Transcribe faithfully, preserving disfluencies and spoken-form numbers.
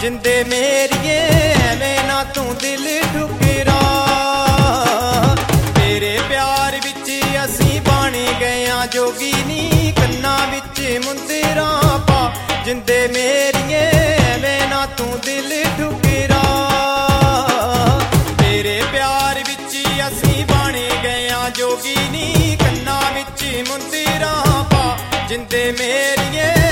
जिंदे मेरिए एवें ना तू दिल ठुकरा। तेरे प्यार विच असी बन गए जोगी नी कन्ना विच मुंदरा पा। जिंदे मेरिए एवें ना तू दिल ठुकरा। तेरे प्यार विच असी बन गए जोगी नी कन्ना विच मुंदरा पा। जिंदे मेरिए